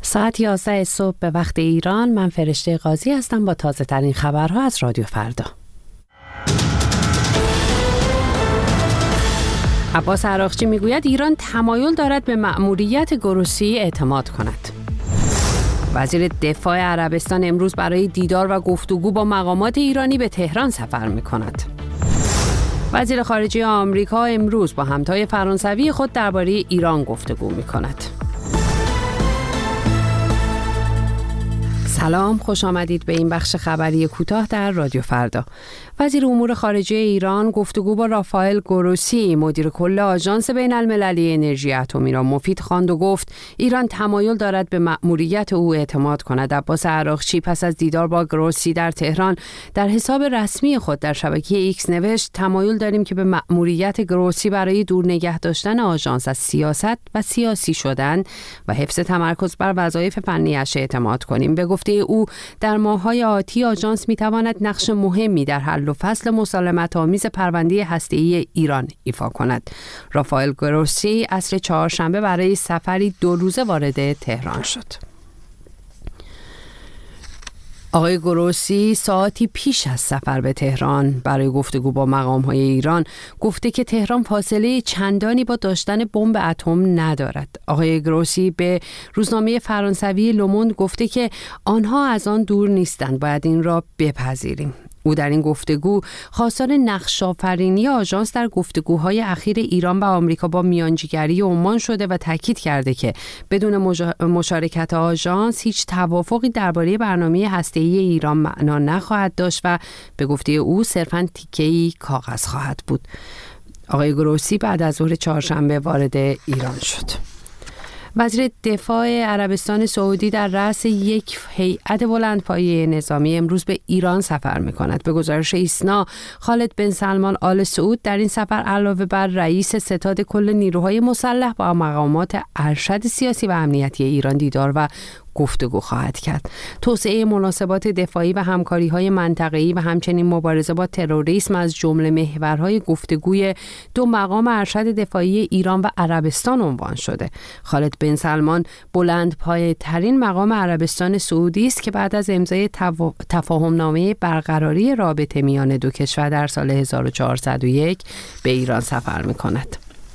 ساعت 11 صبح به وقت ایران. من فرشته قاضی هستم با تازه ترین خبرها از رادیو فردا. عباس عراقچی میگوید ایران تمایل دارد به مأموریت گروسی اعتماد کند. وزیر دفاع عربستان امروز برای دیدار و گفتگو با مقامات ایرانی به تهران سفر می‌کند. وزیر خارجه آمریکا امروز با همتای فرانسوی خود درباره ایران گفتگو می‌کند. سلام، خوش آمدید به این بخش خبری کوتاه در رادیو فردا. وزیر امور خارجه ایران گفتگو با رافائل گروسی مدیر کل آژانس بین المللی انرژی اتمی را مفید خواند و گفت ایران تمایل دارد به مأموریت او اعتماد کند. عباس عراقچی پس از دیدار با گروسی در تهران در حساب رسمی خود در شبکه ایکس نوشت تمایل داریم که به مأموریت گروسی برای دور نگه داشتن آژانس از سیاست و سیاسی شدن و حفظ تمرکز بر وظایف فنی‌اش اعتماد کنیم. به گفته او در ماه‌های آتی آژانس می‌تواند نقش مهمی در حل و فصل مسالمت‌آمیز پرونده هسته‌ای ایران ایفا کند. رافائل گروسی عصر چهارشنبه برای سفری 2 روزه وارد تهران شد. آقای گروسی ساعتی پیش از سفر به تهران برای گفتگو با مقام‌های ایران گفته که تهران فاصله چندانی با داشتن بمب اتم ندارد. آقای گروسی به روزنامه فرانسوی لوموند گفته که آنها از آن دور نیستند، باید این را بپذیریم. او در این گفتگو خواستار نقش‌آفرینی آژانس در گفتگوهای اخیر ایران و آمریکا با میانجیگری عمان شده و تاکید کرده که بدون مشارکت آژانس هیچ توافقی درباره برنامه هسته‌ای ایران معنا نخواهد داشت و به گفته او صرفاً تیکه‌ای کاغذ خواهد بود. آقای گروسی بعد از ظهر چهارشنبه وارد ایران شد. وزیر دفاع عربستان سعودی در رأس یک هیئت بلندپایه نظامی امروز به ایران سفر می‌کند. به گزارش ایسنا، خالد بن سلمان آل سعود در این سفر علاوه بر رئیس ستاد کل نیروهای مسلح با مقامات ارشد سیاسی و امنیتی ایران دیدار و گفتگو خواهد کرد. توسعه مناسبات دفاعی و همکاری‌های منطقه‌ای و همچنین مبارزه با تروریسم از جمله محورهای گفتگوی 2 مقام ارشد دفاعی ایران و عربستان عنوان شده. خالد بن سلمان بلندپایه ترین مقام عربستان سعودی است که بعد از امضای تفاهمنامه برقراری رابطه میان 2 کشور در سال 1401 به ایران سفر می‌کند.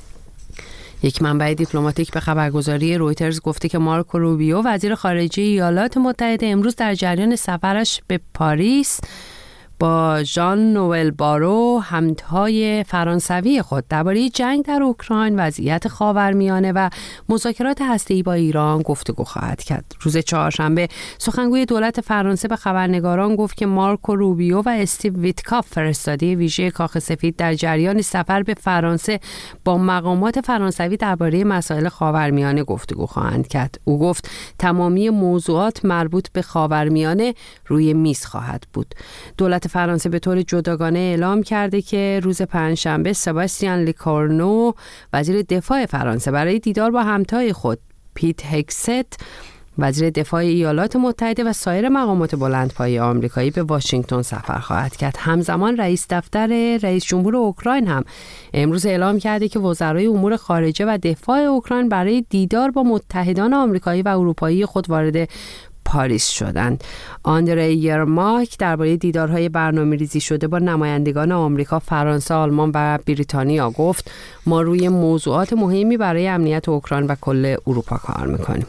یک منبع دیپلماتیک به خبرگزاری رویترز گفته که مارکو روبیو وزیر خارجه ایالات متحده امروز در جریان سفرش به پاریس با ژان نوئل بارو همتای فرانسوی خود درباره جنگ در اوکراین، وضعیت خاورمیانه و مذاکرات هسته‌ای با ایران گفتگو خواهد کرد. روز چهارشنبه سخنگوی دولت فرانسه به خبرنگاران گفت که مارکو روبیو و استیو ویتکاف فرستاده ویژه کاخ سفید در جریان سفر به فرانسه با مقامات فرانسوی درباره مسائل خاورمیانه گفتگو خواهند کرد. او گفت تمامی موضوعات مربوط به خاورمیانه روی میز خواهد بود. دولت فرانسه به طور جداگانه اعلام کرده که روز پنجشنبه سباستیان لیکورنو وزیر دفاع فرانسه برای دیدار با همتای خود پیت هگست وزیر دفاع ایالات متحده و سایر مقامات بلندپایه آمریکایی به واشنگتن سفر خواهد کرد. همزمان رئیس دفتر رئیس جمهور اوکراین هم امروز اعلام کرده که وزرای امور خارجه و دفاع اوکراین برای دیدار با متحدان آمریکایی و اروپایی خود وارد پاریس شدند. آندری یرماک درباره دیدارهای برنامه‌ریزی شده با نمایندگان آمریکا، فرانسه، آلمان و بریتانیا گفت ما روی موضوعات مهمی برای امنیت اوکراین و کل اروپا کار می‌کنیم.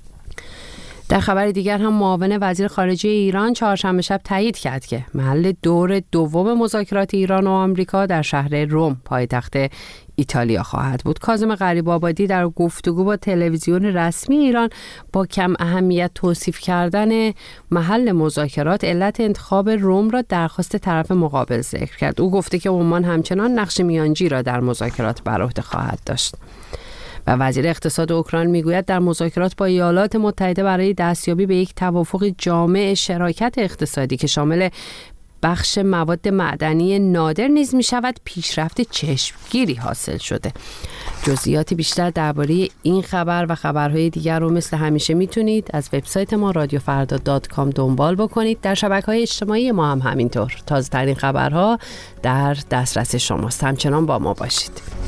در خبر دیگر هم معاون وزیر خارجه ایران چهارشنبه شب تایید کرد که محل دور دوم مذاکرات ایران و آمریکا در شهر روم پایتخت ایتالیا خواهد بود. کاظم غریب‌آبادی در گفتگو با تلویزیون رسمی ایران با کم اهمیت توصیف کردن محل مذاکرات علت انتخاب روم را درخواست طرف مقابل ذکر کرد. او گفته که عمان همچنان نقش میانجی را در مذاکرات بر عهده خواهد داشت. و وزیر اقتصاد اوکراین میگوید در مذاکرات با ایالات متحده برای دستیابی به یک توافق جامع شراکت اقتصادی که شامل بخش مواد معدنی نادر نیز می شود پیشرفت چشمگیری حاصل شده. جزئیات بیشتر درباره این خبر و خبرهای دیگر رو مثل همیشه میتونید از وبسایت ما radiofarda.com دنبال بکنید. در شبکه‌های اجتماعی ما هم همینطور. تازه ترین خبرها در دسترس شماست. همچنان با ما باشید.